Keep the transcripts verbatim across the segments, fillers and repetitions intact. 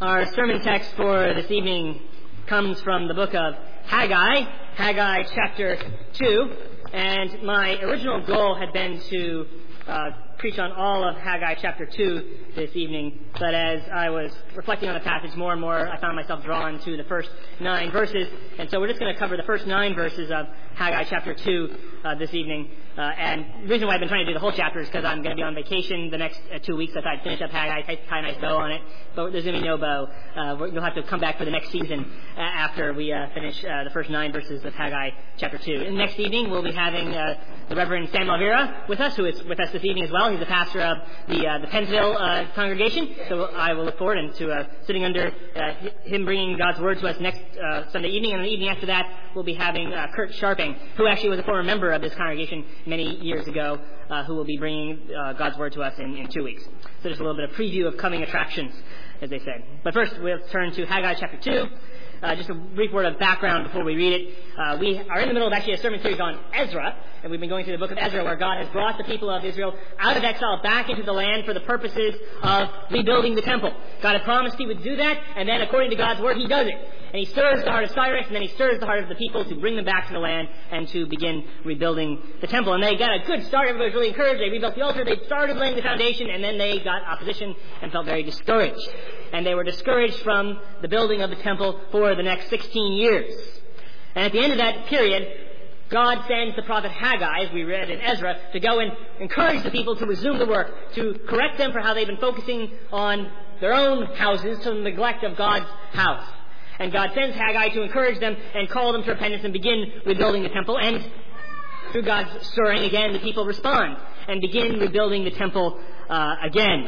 Our sermon text for this evening comes from the book of Haggai, Haggai chapter two, and my original goal had been to uh, preach on all of Haggai chapter two this evening, but as I was reflecting on the passage more and more, I found myself drawn to the first nine verses, and so we're just going to cover the first nine verses of Haggai chapter two uh, this evening. Uh, and the reason why I've been trying to do the whole chapter is because I'm going to be on vacation the next uh, two weeks. I thought I'd finish up Haggai, tie a nice bow on it, but there's going to be no bow. Uh, you'll have to come back for the next season uh, after we uh, finish uh, the first nine verses of Haggai chapter two. And next evening we'll be having uh, the Reverend Samuel Vera with us, who is with us this evening as well. He's the pastor of the uh, the Pennsville uh, congregation, so I will look forward to uh, sitting under uh, him bringing God's Word to us next uh, Sunday evening. And the evening after that we'll be having uh, Kurt Sharping, who actually was a former member of this congregation many years ago, uh, who will be bringing uh, God's Word to us in, in two weeks. So just a little bit of preview of coming attractions, as they said. But first, we'll turn to Haggai chapter two. Uh, just a brief word of background before we read it. Uh, we are in the middle of actually a sermon series on Ezra, and we've been going through the book of Ezra, where God has brought the people of Israel out of exile back into the land for the purposes of rebuilding the temple. God had promised He would do that, and then according to God's Word, He does it. And He stirs the heart of Cyrus, and then He stirs the heart of the people to bring them back to the land and to begin rebuilding the temple. And they got a good start. Everybody was really encouraged. They rebuilt the altar. They started laying the foundation, and then they got opposition and felt very discouraged. And they were discouraged from the building of the temple for the next sixteen years. And at the end of that period, God sends the prophet Haggai, as we read in Ezra, to go and encourage the people to resume the work, to correct them for how they've been focusing on their own houses to the neglect of God's house. And God sends Haggai to encourage them and call them to repentance and begin rebuilding the temple. And through God's stirring, again, the people respond and begin rebuilding the temple uh, again.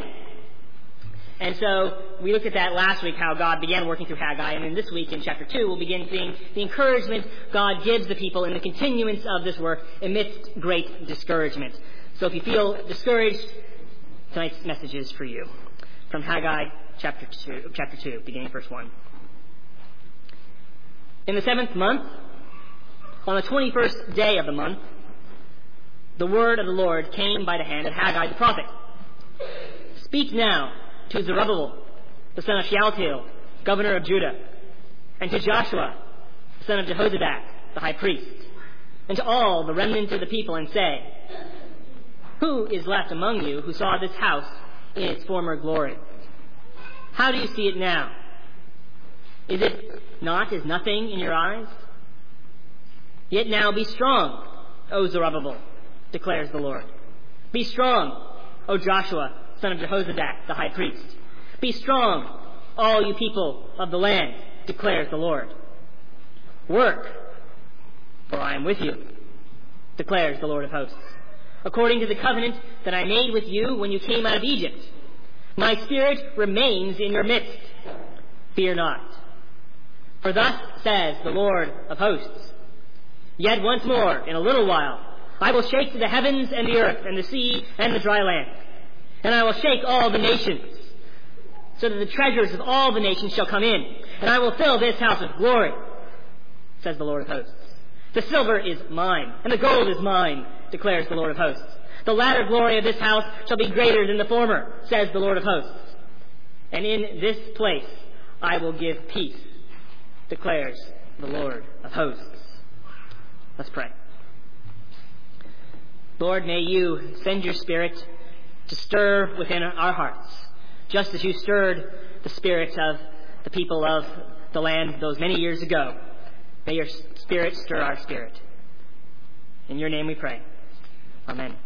And so we looked at that last week, how God began working through Haggai. And in this week, in chapter two, we'll begin seeing the encouragement God gives the people in the continuance of this work amidst great discouragement. So if you feel discouraged, tonight's message is for you. From Haggai chapter two, chapter two, beginning verse one. In the seventh month, on the twenty-first day of the month, the word of the Lord came by the hand of Haggai the prophet. Speak now to Zerubbabel, the son of Shealtiel, governor of Judah, and to Joshua, the son of Jehozadak, the high priest, and to all the remnant of the people, and say, Who is left among you who saw this house in its former glory? How do you see it now? Is it not as nothing in your eyes? Yet now be strong, O Zerubbabel, declares the Lord. Be strong, O Joshua, son of Jehozadak, the high priest. Be strong, all you people of the land, declares the Lord. Work, for I am with you, declares the Lord of hosts, according to the covenant that I made with you when you came out of Egypt. My spirit remains in your midst. Fear not. For thus says the Lord of hosts, Yet once more, in a little while, I will shake the heavens and the earth and the sea and the dry land. And I will shake all the nations, so that the treasures of all the nations shall come in. And I will fill this house with glory, says the Lord of hosts. The silver is mine, and the gold is mine, declares the Lord of hosts. The latter glory of this house shall be greater than the former, says the Lord of hosts. And in this place I will give peace, declares the Lord of hosts. Let's pray. Lord, may you send your Spirit to stir within our hearts, just as you stirred the spirits of the people of the land those many years ago. May your Spirit stir our spirit. In your name we pray. Amen.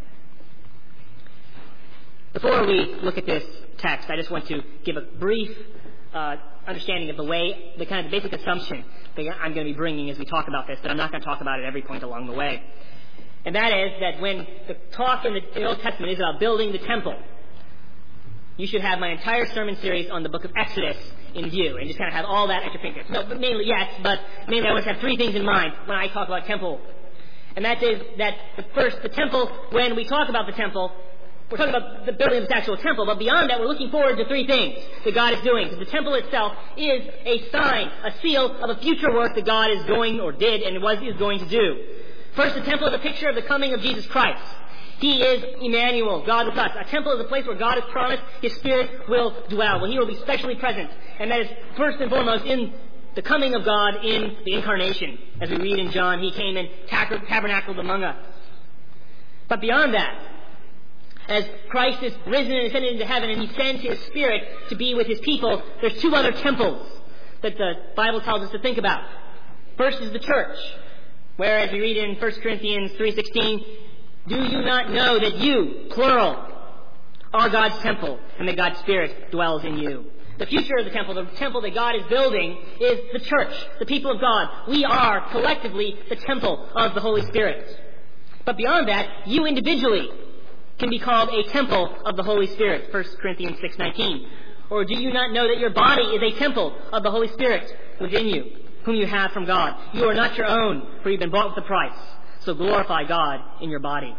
Before we look at this text, I just want to give a brief uh, understanding of the way, the kind of basic assumption that I'm going to be bringing as we talk about this, but I'm not going to talk about it every point along the way. And that is that when the talk in the Old Testament is about building the temple, you should have my entire sermon series on the book of Exodus in view and just kind of have all that at your fingertips. No, but mainly, yes, but mainly I want to have three things in mind when I talk about temple. And that is that the first, the temple, when we talk about the temple, we're talking about the building of this actual temple, but beyond that, we're looking forward to three things that God is doing. Because the temple itself is a sign, a seal of a future work that God is going, or did, and was is going to do. First, the temple is a picture of the coming of Jesus Christ. He is Emmanuel, God with us. A temple is a place where God has promised His Spirit will dwell, where He will be specially present. And that is first and foremost in the coming of God in the incarnation. As we read in John, He came and tabernacled among us. But beyond that, as Christ is risen and ascended into heaven and He sends His Spirit to be with His people, there's two other temples that the Bible tells us to think about. First is the church, where, as we read in First Corinthians three sixteen, do you not know that you, plural, are God's temple and that God's Spirit dwells in you? The future of the temple, the temple that God is building, is the church, the people of God. We are collectively the temple of the Holy Spirit. But beyond that, you individually can be called a temple of the Holy Spirit, First Corinthians six nineteen. Or do you not know that your body is a temple of the Holy Spirit within you, whom you have from God? You are not your own, for you've been bought with a price. So glorify God in your body.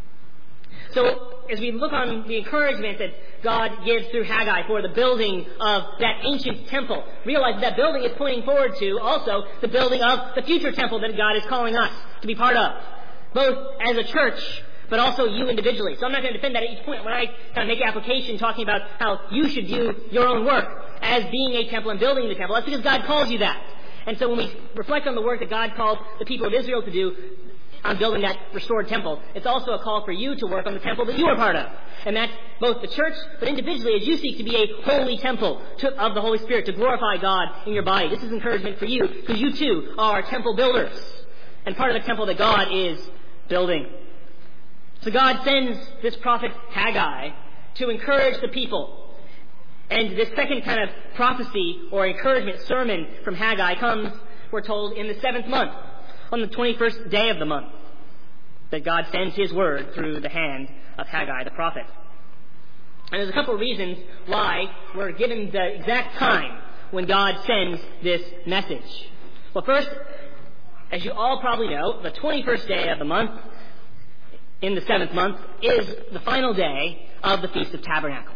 So as we look on the encouragement that God gives through Haggai for the building of that ancient temple, realize that building is pointing forward to also the building of the future temple that God is calling us to be part of, both as a church, but also you individually. So I'm not going to defend that at each point. When I kind of make an application talking about how you should view your own work as being a temple and building the temple, that's because God calls you that. And so when we reflect on the work that God called the people of Israel to do on building that restored temple, it's also a call for you to work on the temple that you are part of. And that's both the church, but individually as you seek to be a holy temple to, of the Holy Spirit, to glorify God in your body. This is encouragement for you, because you too are temple builders and part of the temple that God is building. So God sends this prophet Haggai to encourage the people. And this second kind of prophecy or encouragement sermon from Haggai comes, we're told, in the seventh month, on the twenty-first day of the month, that God sends His word through the hand of Haggai the prophet. And there's a couple of reasons why we're given the exact time when God sends this message. Well, first, as you all probably know, the twenty-first day of the month, in the seventh month, is the final day of the Feast of Tabernacles.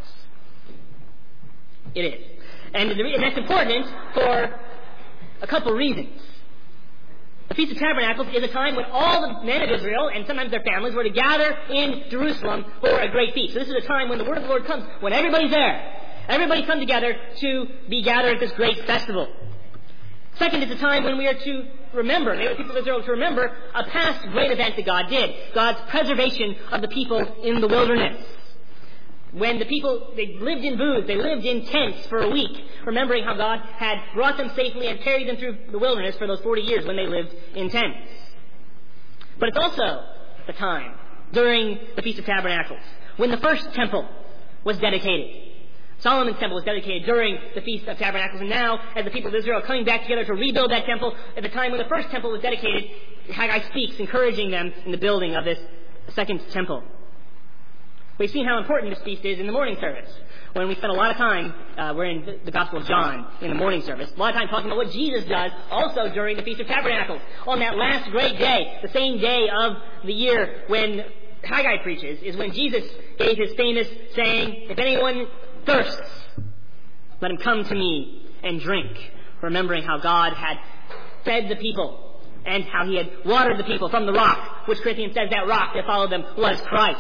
It is. And that's important for a couple of reasons. The Feast of Tabernacles is a time when all the men of Israel, and sometimes their families, were to gather in Jerusalem for a great feast. So this is a time when the word of the Lord comes, when everybody's there. Everybody come together to be gathered at this great festival. Second, it's a time when we are to remember, the people of Israel to remember a past great event that God did, God's preservation of the people in the wilderness. When the people, they lived in booths, they lived in tents for a week, remembering how God had brought them safely and carried them through the wilderness for those forty years when they lived in tents. But it's also the time during the Feast of Tabernacles when the first temple was dedicated. Solomon's temple was dedicated during the Feast of Tabernacles, and now, as the people of Israel are coming back together to rebuild that temple, at the time when the first temple was dedicated, Haggai speaks, encouraging them in the building of this second temple. We've seen how important this feast is in the morning service. When we spend a lot of time, uh, we're in the Gospel of John in the morning service, a lot of time talking about what Jesus does also during the Feast of Tabernacles. On that last great day, the same day of the year when Haggai preaches, is when Jesus gave His famous saying, if anyone thirsts, let him come to me and drink, remembering how God had fed the people and how He had watered the people from the rock, which Corinthians says that rock that followed them was Christ.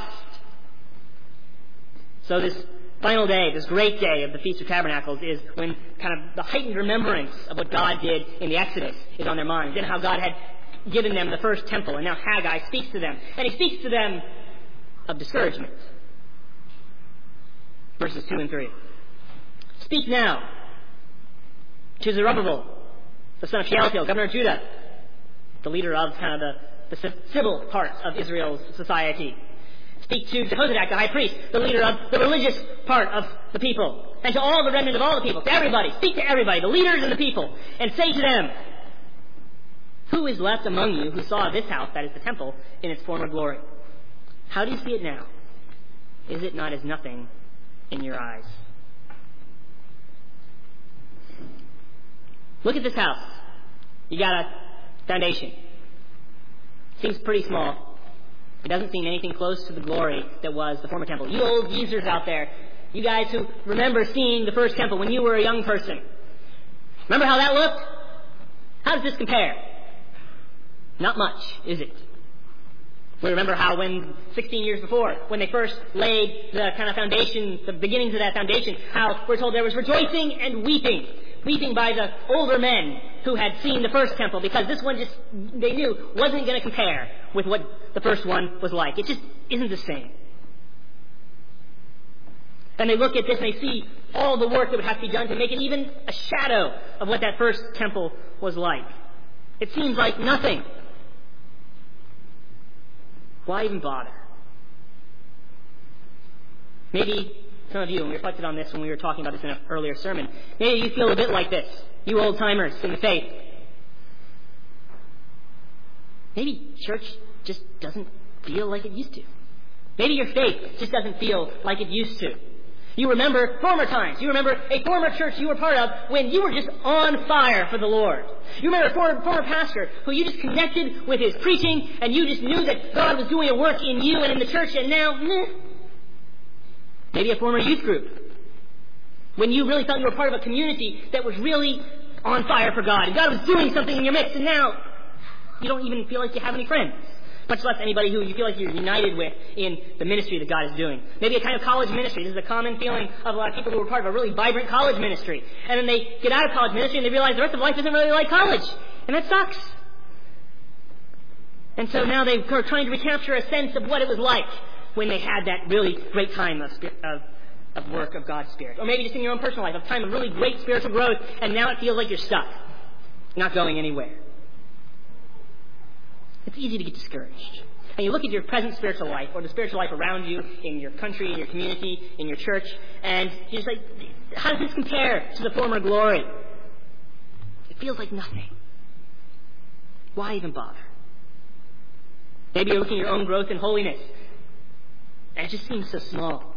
So this final day, this great day of the Feast of Tabernacles, is when kind of the heightened remembrance of what God did in the Exodus is on their minds, and how God had given them the first temple, and now Haggai speaks to them. And he speaks to them of discouragement. Verses two and three. Speak now to Zerubbabel, the son of Shealtiel, governor of Judah, the leader of kind of the, the civil part of Israel's society. Speak to Jehozadak, the high priest, the leader of the religious part of the people, and to all the remnant of all the people, to everybody. Speak to everybody, the leaders and the people, and say to them, who is left among you who saw this house, that is the temple, in its former glory? How do you see it now? Is it not as nothing in your eyes? Look at this house. You got a foundation. Seems pretty small. It doesn't seem anything close to the glory that was the former temple. You old geezers out there, you guys who remember seeing the first temple when you were a young person, remember how that looked? How does this compare? Not much, is it? We remember how when sixteen years before, when they first laid the kind of foundation, the beginnings of that foundation, how we're told there was rejoicing and weeping. Weeping by the older men who had seen the first temple, because this one just, they knew, wasn't going to compare with what the first one was like. It just isn't the same. And they look at this and they see all the work that would have to be done to make it even a shadow of what that first temple was like. It seems like nothing. Why even bother? Maybe some of you, and we reflected on this when we were talking about this in an earlier sermon, maybe you feel a bit like this, you old-timers in the faith. Maybe church just doesn't feel like it used to. Maybe your faith just doesn't feel like it used to. You remember former times. You remember a former church you were part of when you were just on fire for the Lord. You remember a former, former pastor who you just connected with his preaching and you just knew that God was doing a work in you and in the church, and now, meh. Maybe a former youth group when you really thought you were part of a community that was really on fire for God and God was doing something in your midst, and now you don't even feel like you have any friends, much less anybody who you feel like you're united with in the ministry that God is doing. Maybe a kind of college ministry. This is a common feeling of a lot of people who are part of a really vibrant college ministry. And then they get out of college ministry and they realize the rest of life isn't really like college. And that sucks. And so now they are trying to recapture a sense of what it was like when they had that really great time of, of, of work of God's Spirit. Or maybe just in your own personal life, a time of really great spiritual growth, and now it feels like you're stuck, not going anywhere. It's easy to get discouraged. And you look at your present spiritual life, or the spiritual life around you, in your country, in your community, in your church, and you're just like, how does this compare to the former glory? It feels like nothing. Why even bother? Maybe you're looking at your own growth in holiness, and it just seems so small.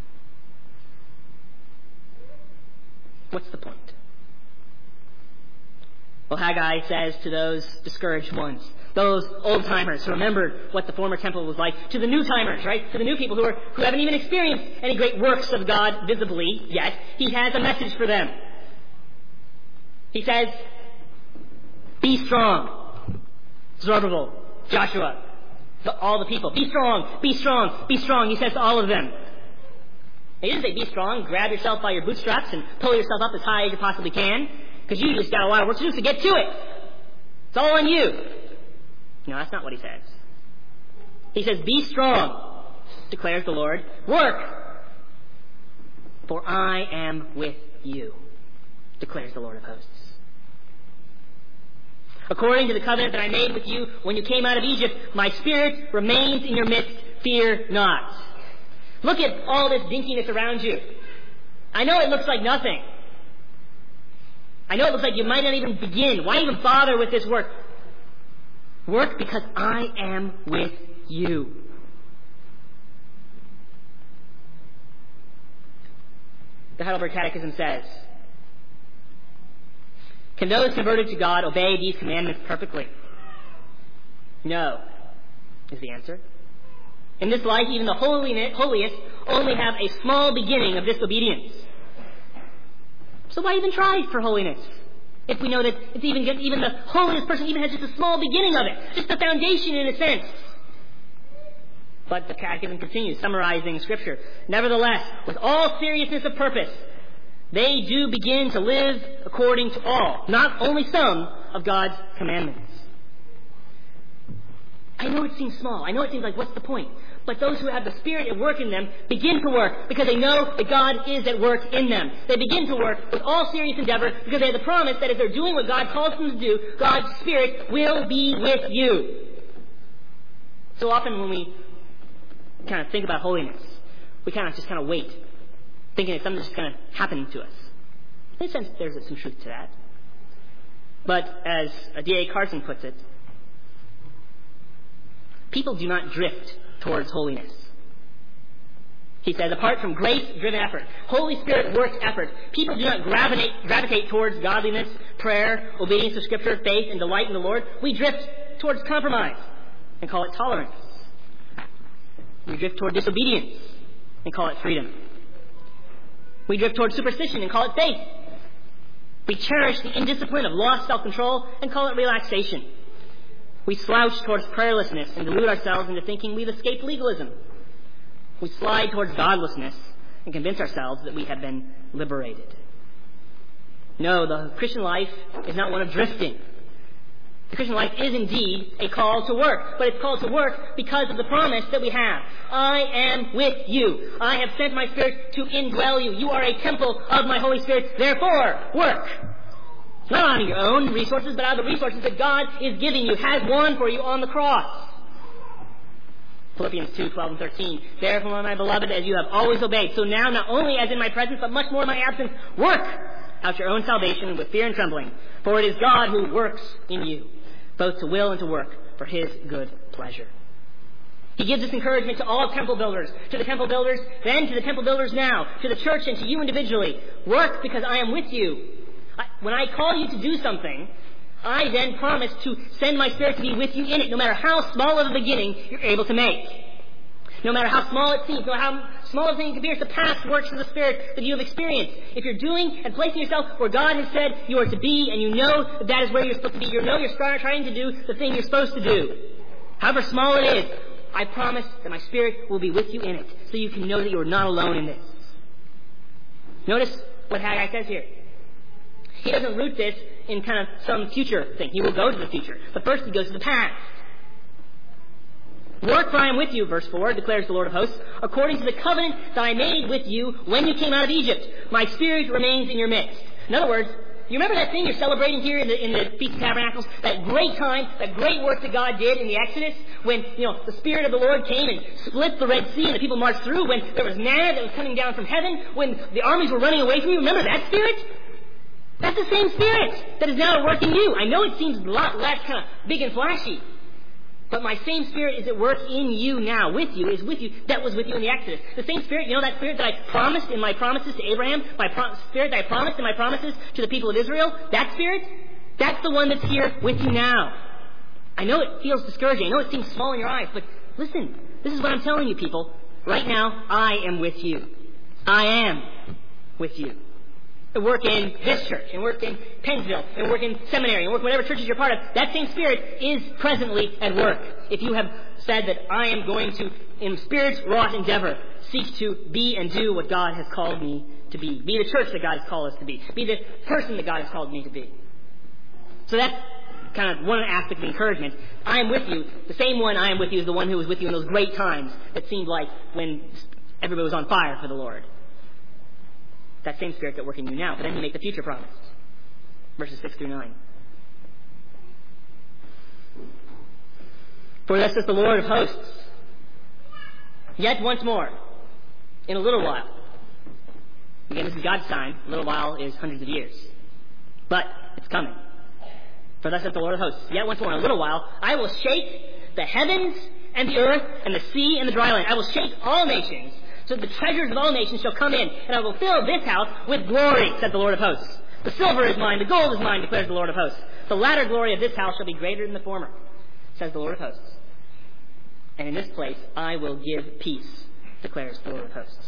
What's the point? Well, Haggai says to those discouraged ones, those old-timers who remembered what the former temple was like, to the new-timers, right? To the new people who are who haven't even experienced any great works of God visibly yet, he has a message for them. He says, be strong. Zerubbabel, Joshua, the, all the people. Be strong, be strong, be strong, he says to all of them. He didn't say be strong, grab yourself by your bootstraps and pull yourself up as high as you possibly can, because you just got a lot of work to do, so get to it. It's all on you. No, that's not what he says. He says, be strong, declares the Lord. Work, for I am with you, declares the Lord of hosts. According to the covenant that I made with you when you came out of Egypt, my spirit remains in your midst. Fear not. Look at all this dinkiness around you. I know it looks like nothing. I know it looks like you might not even begin. Why even bother with this work? Work because I am with you. The Heidelberg Catechism says, can those converted to God obey these commandments perfectly? No, is the answer. In this life, even the holiest only have a small beginning of disobedience. So why even try for holiness? If we know that it's even even the holiest person even has just a small beginning of it, just the foundation in a sense. But the Catechism continues, summarizing Scripture. Nevertheless, with all seriousness of purpose, they do begin to live according to all, not only some, of God's commandments. I know it seems small. I know it seems like, what's the point? But those who have the Spirit at work in them begin to work because they know that God is at work in them. They begin to work with all serious endeavor because they have the promise that if they're doing what God calls them to do, God's Spirit will be with you. So often when we kind of think about holiness, we kind of just kind of wait, thinking that something's just going to happen to us. In a sense, there's some truth to that. But as D A Carson puts it, people do not drift towards holiness. He says, apart from grace-driven effort, Holy Spirit-worked effort, people do not gravitate, gravitate towards godliness, prayer, obedience to Scripture, faith, and delight in the Lord. We drift towards compromise and call it tolerance. We drift toward disobedience and call it freedom. We drift toward superstition and call it faith. We cherish the indiscipline of lost self-control and call it relaxation. We slouch towards prayerlessness and delude ourselves into thinking we've escaped legalism. We slide towards godlessness and convince ourselves that we have been liberated. No, the Christian life is not one of drifting. The Christian life is indeed a call to work, but it's called to work because of the promise that we have. I am with you. I have sent my Spirit to indwell you. You are a temple of my Holy Spirit. Therefore, work. Not on your own resources, but out of the resources that God is giving you, has won for you on the cross. Philippians two, twelve and thirteen. Therefore, my beloved, as you have always obeyed, so now not only as in my presence, but much more in my absence, work out your own salvation with fear and trembling. For it is God who works in you, both to will and to work for His good pleasure. He gives this encouragement to all temple builders, to the temple builders then, to the temple builders now, to the church and to you individually. Work because I am with you. I, when I call you to do something, I then promise to send my Spirit to be with you in it, no matter how small of a beginning you're able to make. No matter how small it seems, no matter how small a thing compares to past works of the Spirit that you have experienced. If you're doing and placing yourself where God has said you are to be, and you know that that is where you're supposed to be, you know you're trying to do the thing you're supposed to do, however small it is, I promise that my Spirit will be with you in it, so you can know that you are not alone in this. Notice what Haggai says here. He doesn't root this in kind of some future thing. He will go to the future. But first he goes to the past. Work, for I am with you, verse four, declares the Lord of hosts, according to the covenant that I made with you when you came out of Egypt. My Spirit remains in your midst. In other words, you remember that thing you're celebrating here in the, in the Feast of Tabernacles? That great time, that great work that God did in the Exodus? When, you know, the Spirit of the Lord came and split the Red Sea and the people marched through? When there was manna that was coming down from heaven? When the armies were running away from you? Remember that Spirit? That's the same Spirit that is now at work in you. I know it seems a lot less kind of big and flashy. But my same Spirit is at work in you now, with you, is with you, that was with you in the Exodus. The same Spirit, you know that Spirit that I promised in my promises to Abraham? My pro- Spirit that I promised in my promises to the people of Israel? That Spirit? That's the one that's here with you now. I know it feels discouraging. I know it seems small in your eyes, but listen, this is what I'm telling you, people. Right now, I am with you. I am with you. And work in this church, and work in Pennsville, and work in seminary, and work whatever churches you're part of, that same Spirit is presently at work. If you have said that I am going to, in Spirit's wrought endeavor, seek to be and do what God has called me to be. Be the church that God has called us to be. Be the person that God has called me to be. So that's kind of one aspect of encouragement. I am with you. The same one I am with you is the one who was with you in those great times that seemed like when everybody was on fire for the Lord. That same Spirit that working in you now. But then you make the future promise. Verses six through nine. For thus says the Lord of hosts, yet once more, in a little while. Again, this is God's time. A little while is hundreds of years. But it's coming. For thus says the Lord of hosts, yet once more, in a little while, I will shake the heavens and the earth and the sea and the dry land. I will shake all nations, so the treasures of all nations shall come in, and I will fill this house with glory, said the Lord of hosts. The silver is mine, the gold is mine, declares the Lord of hosts. The latter glory of this house shall be greater than the former, says the Lord of hosts. And in this place I will give peace, declares the Lord of hosts.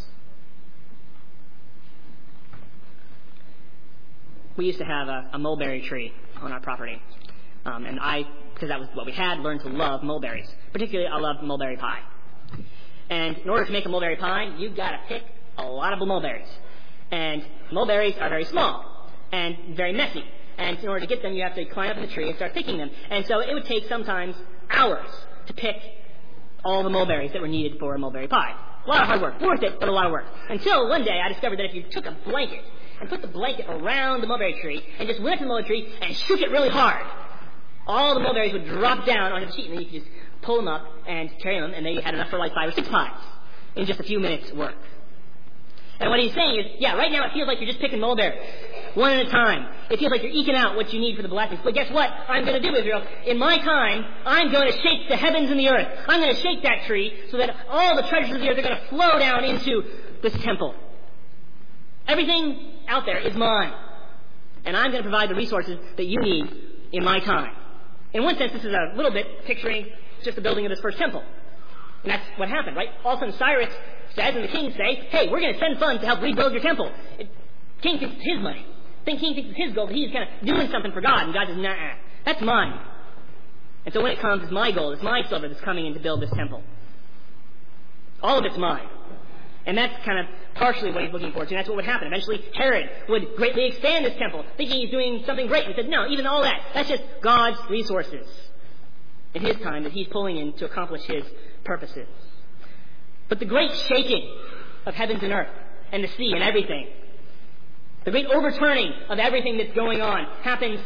We used to have a, a mulberry tree on our property. Um, and I, because that was what we had, learned to love mulberries. Particularly, I love mulberry pie. And in order to make a mulberry pie, you've got to pick a lot of mulberries. And mulberries are very small and very messy. And in order to get them, you have to climb up in the tree and start picking them. And so it would take sometimes hours to pick all the mulberries that were needed for a mulberry pie. A lot of hard work. Worth it, but a lot of work. Until one day I discovered that if you took a blanket and put the blanket around the mulberry tree and just went up to the mulberry tree and shook it really hard, all the mulberries would drop down onto the sheet, and then you could just pull them up and carry them, and then you had enough for like five or six pies in just a few minutes' work. And what he's saying is, yeah, right now it feels like you're just picking mulberries, one at a time. It feels like you're eking out what you need for the blessings. But guess what I'm going to do, Israel? In my time, I'm going to shake the heavens and the earth. I'm going to shake that tree so that all the treasures of the earth are going to flow down into this temple. Everything out there is mine. And I'm going to provide the resources that you need in my time. In one sense, this is a little bit picturing just the building of this first temple. And that's what happened, right? All of a sudden Cyrus says, and the king say, hey, we're going to send funds to help rebuild your temple. It, king thinks it's his money. The king thinks it's his gold, but he's kind of doing something for God. And God says, nah, that's mine. And so when it comes, it's my gold, it's my silver that's coming in to build this temple. All of it's mine. And that's kind of partially what he's looking forward to. And that's what would happen. Eventually, Herod would greatly expand this temple, thinking he's doing something great. And he said, no, even all that, that's just God's resources in his time that he's pulling in to accomplish his purposes. But the great shaking of heavens and earth and the sea and everything, the great overturning of everything that's going on, happens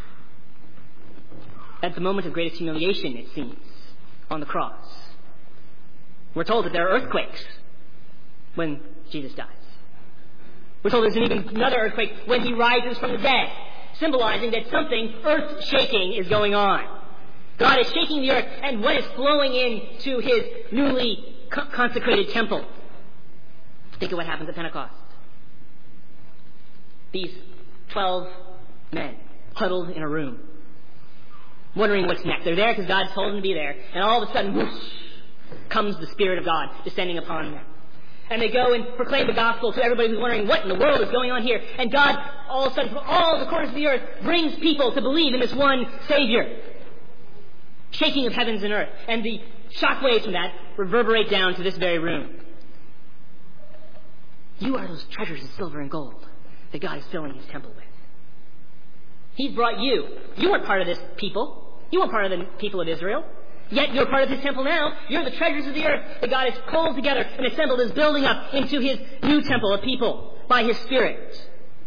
at the moment of greatest humiliation, it seems, on the cross. We're told that there are earthquakes when Jesus dies. We're told there's an even another earthquake when he rises from the dead, symbolizing that something earth-shaking is going on. God is shaking the earth, and what is flowing into his newly co- consecrated temple? Think of what happens at Pentecost. These twelve men huddled in a room, wondering what's next. They're there because God told them to be there, and all of a sudden, whoosh, comes the Spirit of God descending upon them. And they go and proclaim the gospel to everybody who's wondering what in the world is going on here. And God, all of a sudden, from all the corners of the earth, brings people to believe in this one Savior. Shaking of heavens and earth. And the shockwaves from that reverberate down to this very room. You are those treasures of silver and gold that God is filling his temple with. He's brought you. You weren't part of this people. You weren't part of the people of Israel. Yet you're part of his temple now. You're the treasures of the earth that God has pulled together and assembled is building up into his new temple of people by his Spirit.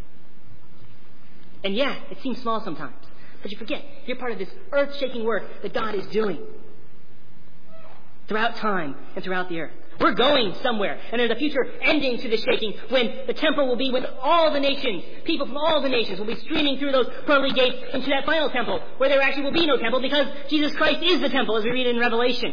And yeah, it seems small sometimes. But you forget, you're part of this earth-shaking work that God is doing throughout time and throughout the earth. We're going somewhere, and there's a future ending to the shaking when the temple will be with all the nations. People from all the nations will be streaming through those pearly gates into that final temple, where there actually will be no temple because Jesus Christ is the temple, as we read in Revelation.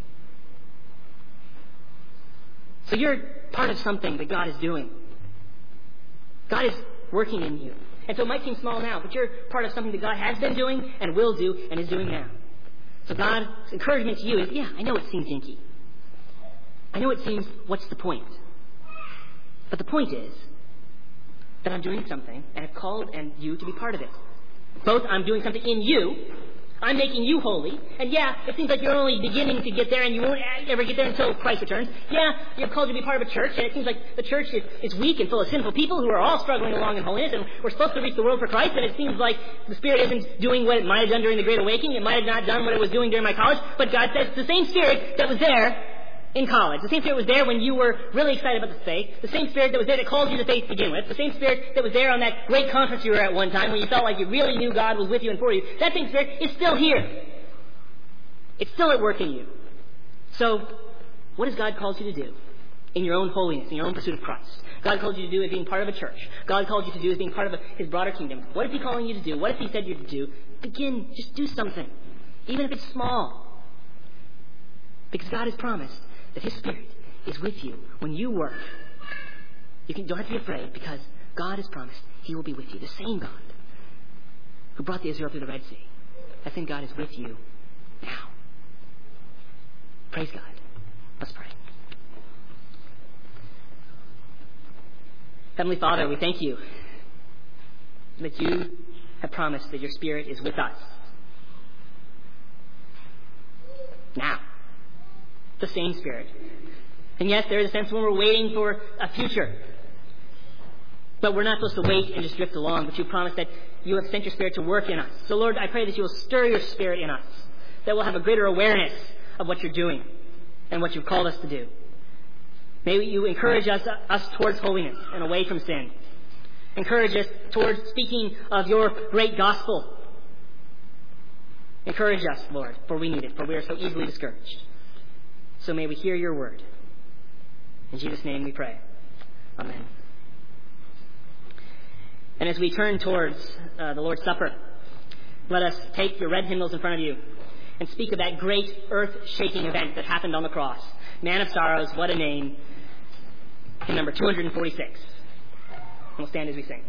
So you're part of something that God is doing. God is working in you. And so it might seem small now, but you're part of something that God has been doing and will do and is doing now. So God's encouragement to you is, yeah, I know it seems dinky. I know it seems, what's the point? But the point is that I'm doing something and have called and you to be part of it. Both I'm doing something in you, I'm making you holy, and yeah, it seems like you're only beginning to get there and you won't ever get there until Christ returns. Yeah, you're called to be part of a church, and it seems like the church is, is weak and full of sinful people who are all struggling along in holiness, and we're supposed to reach the world for Christ, and it seems like the Spirit isn't doing what it might have done during the Great Awakening, it might have not done what it was doing during my college, but God says the same Spirit that was there in college. The same Spirit was there when you were really excited about the faith. The same Spirit that was there that called you to faith to begin with. The same Spirit that was there on that great conference you were at one time when you felt like you really knew God was with you and for you. That same Spirit is still here. It's still at work in you. So, what has God called you to do in your own holiness, in your own pursuit of Christ? God called you to do as being part of a church. God called you to do as being part of a, his broader kingdom. What is he calling you to do? What has he said you to do? Begin. Just do something. Even if it's small. Because God has promised that his Spirit is with you when you work. You can, don't have to be afraid because God has promised he will be with you. The same God who brought the Israel through the Red Sea. That same God is with you now. Praise God. Let's pray. Heavenly Father, we thank you that you have promised that your Spirit is with us now. The same Spirit. And yes, there is a sense when we're waiting for a future. But we're not supposed to wait and just drift along. But you promised that you have sent your Spirit to work in us. So Lord, I pray that you will stir your Spirit in us. That we'll have a greater awareness of what you're doing and what you've called us to do. May you encourage us, us towards holiness and away from sin. Encourage us towards speaking of your great gospel. Encourage us, Lord, for we need it, for we are so easily discouraged. So may we hear your word. In Jesus' name we pray. Amen. And as we turn towards uh, the Lord's Supper, let us take your red hymnals in front of you and speak of that great earth-shaking event that happened on the cross. Man of Sorrows, what a name. Hymn number two forty-six. And we'll stand as we sing.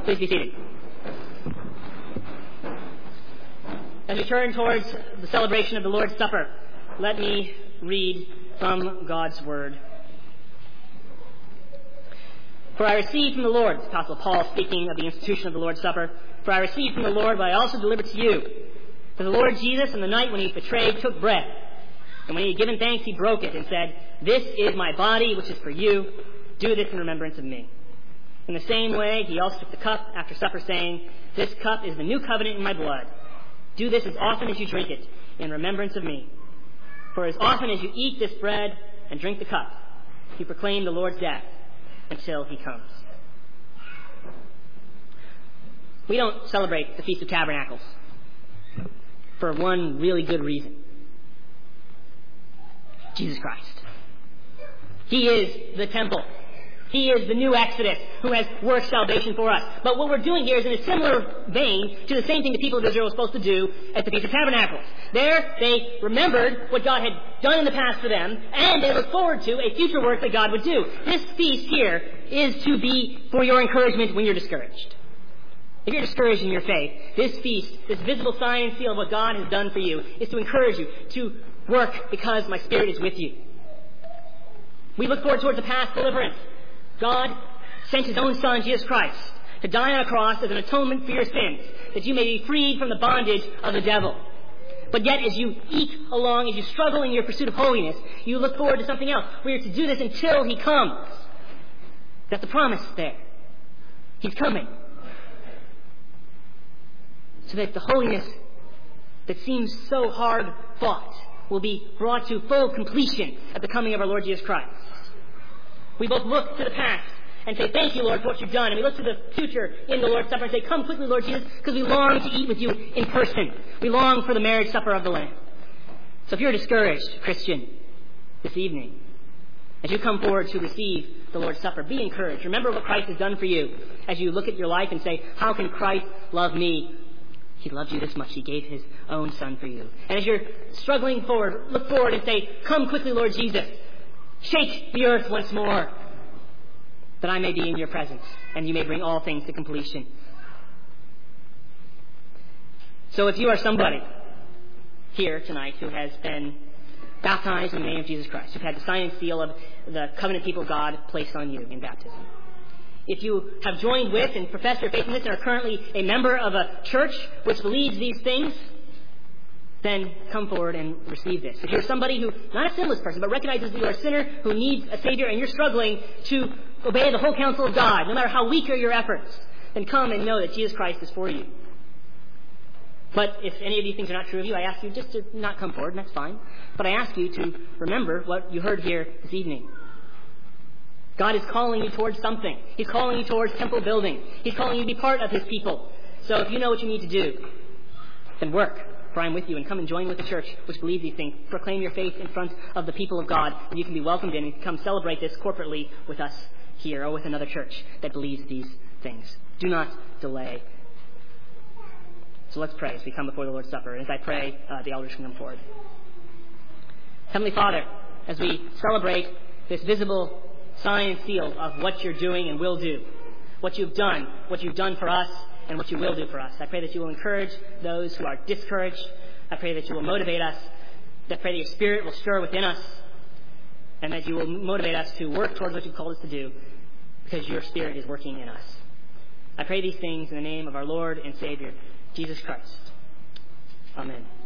Please be seated. As we turn towards the celebration of the Lord's Supper, let me read from God's Word. For I received from the Lord, the Apostle Paul speaking of the institution of the Lord's Supper, for I received from the Lord what I also delivered to you, that the Lord Jesus, on the night when he was betrayed, took bread, and when he had given thanks, he broke it and said, "This is my body, which is for you. Do this in remembrance of me." In the same way, he also took the cup after supper, saying, "This cup is the new covenant in my blood. Do this as often as you drink it, in remembrance of me. For as often as you eat this bread and drink the cup, you proclaim the Lord's death until he comes." We don't celebrate the Feast of Tabernacles for one really good reason. Jesus Christ. He is the temple. He is the new Exodus who has worked salvation for us. But what we're doing here is in a similar vein to the same thing the people of Israel were supposed to do at the Feast of Tabernacles. There, they remembered what God had done in the past for them, and they looked forward to a future work that God would do. This feast here is to be for your encouragement when you're discouraged. If you're discouraged in your faith, this feast, this visible sign and seal of what God has done for you, is to encourage you to work because my Spirit is with you. We look forward towards the past deliverance. God sent his own Son, Jesus Christ, to die on a cross as an atonement for your sins, that you may be freed from the bondage of the devil. But yet, as you eke along, as you struggle in your pursuit of holiness, you look forward to something else. We are to do this until he comes. That's the promise there. He's coming. So that the holiness that seems so hard fought will be brought to full completion at the coming of our Lord Jesus Christ. We both look to the past and say, "Thank you, Lord, for what you've done." And we look to the future in the Lord's Supper and say, "Come quickly, Lord Jesus," because we long to eat with you in person. We long for the marriage supper of the Lamb. So if you're discouraged, Christian, this evening, as you come forward to receive the Lord's Supper, be encouraged. Remember what Christ has done for you as you look at your life and say, "How can Christ love me? He loved you this much. He gave his own Son for you." And as you're struggling forward, look forward and say, "Come quickly, Lord Jesus. Shake the earth once more, that I may be in your presence, and you may bring all things to completion." So if you are somebody here tonight who has been baptized in the name of Jesus Christ, who've had the sign and seal of the covenant people of God placed on you in baptism, if you have joined with and professed your faith in this and are currently a member of a church which believes these things, then come forward and receive this. If you're somebody who, not a sinless person, but recognizes that you're a sinner who needs a Savior and you're struggling to obey the whole counsel of God, no matter how weak are your efforts, then come and know that Jesus Christ is for you. But if any of these things are not true of you, I ask you just to not come forward, and that's fine. But I ask you to remember what you heard here this evening. God is calling you towards something. He's calling you towards temple building. He's calling you to be part of his people. So if you know what you need to do, then work. For I am with you, and come and join with the church which believes these things. Proclaim your faith in front of the people of God, and you can be welcomed in and come celebrate this corporately with us here or with another church that believes these things. Do not delay. So let's pray as we come before the Lord's Supper. And as I pray, uh, the elders can come forward. Heavenly Father, as we celebrate this visible sign and seal of what you're doing and will do, what you've done, what you've done for us, and what you will do for us. I pray that you will encourage those who are discouraged. I pray that you will motivate us. I pray that your Spirit will stir within us, and that you will motivate us to work towards what you've called us to do, because your Spirit is working in us. I pray these things in the name of our Lord and Savior, Jesus Christ. Amen.